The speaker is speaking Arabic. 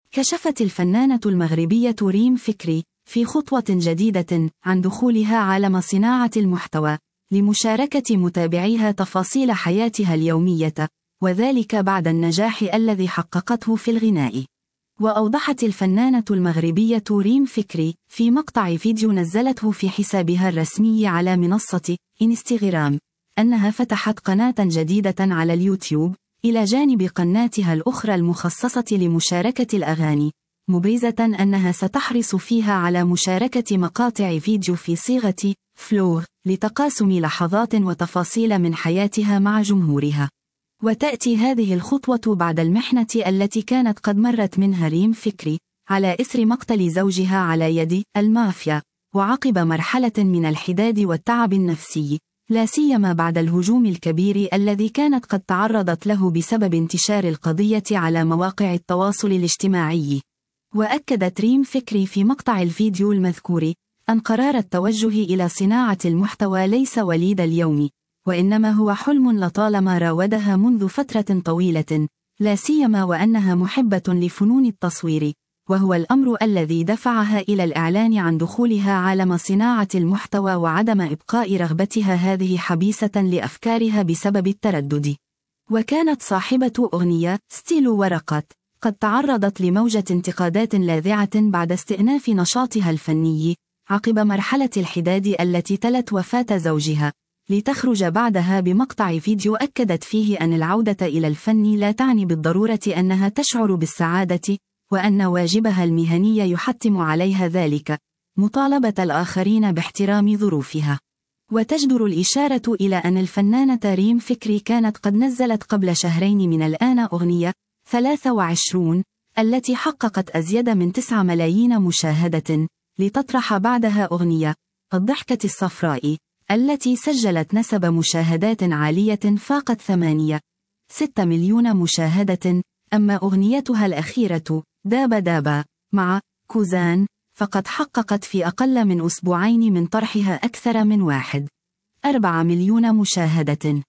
كشفت الفنانة المغربية ريم فكري في خطوة جديدة عن دخولها عالم صناعة المحتوى لمشاركة متابعيها تفاصيل حياتها اليومية، وذلك بعد النجاح الذي حققته في الغناء. وأوضحت الفنانة المغربية ريم فكري في مقطع فيديو نزلته في حسابها الرسمي على منصة إنستغرام أنها فتحت قناة جديدة على اليوتيوب إلى جانب قناتها الأخرى المخصصة لمشاركة الأغاني، مبرزة أنها ستحرص فيها على مشاركة مقاطع فيديو في صيغة فلوغ لتقاسم لحظات وتفاصيل من حياتها مع جمهورها. وتأتي هذه الخطوة بعد المحنة التي كانت قد مرت منها ريم فكري على إثر مقتل زوجها على يد المافيا، وعقب مرحلة من الحداد والتعب النفسي، لا سيما بعد الهجوم الكبير الذي كانت قد تعرضت له بسبب انتشار القضية على مواقع التواصل الاجتماعي. وأكدت ريم فكري في مقطع الفيديو المذكور أن قرار التوجه إلى صناعة المحتوى ليس وليد اليوم، وإنما هو حلم لطالما راودها منذ فترة طويلة، لا سيما وأنها محبة لفنون التصوير، وهو الأمر الذي دفعها إلى الإعلان عن دخولها عالم صناعة المحتوى وعدم إبقاء رغبتها هذه حبيسة لأفكارها بسبب التردد. وكانت صاحبة أغنية ستيل ورقة قد تعرضت لموجة انتقادات لاذعة بعد استئناف نشاطها الفني عقب مرحلة الحداد التي تلت وفاة زوجها، لتخرج بعدها بمقطع فيديو أكدت فيه أن العودة إلى الفن لا تعني بالضرورة أنها تشعر بالسعادة، وأن واجبها المهني يحتم عليها ذلك، مطالبة الآخرين باحترام ظروفها. وتجدر الإشارة إلى أن الفنانة ريم فكري كانت قد نزلت قبل شهرين من الآن أغنية 23 التي حققت أزيد من 9 ملايين مشاهدة، لتطرح بعدها أغنية الضحكة الصفراء التي سجلت نسب مشاهدات عالية فاقت 8.6 مليون مشاهدة. أما أغنيتها الأخيرة دابا دابا مع كوزان فقد حققت في أقل من أسبوعين من طرحها أكثر من 1.4 مليون مشاهدة.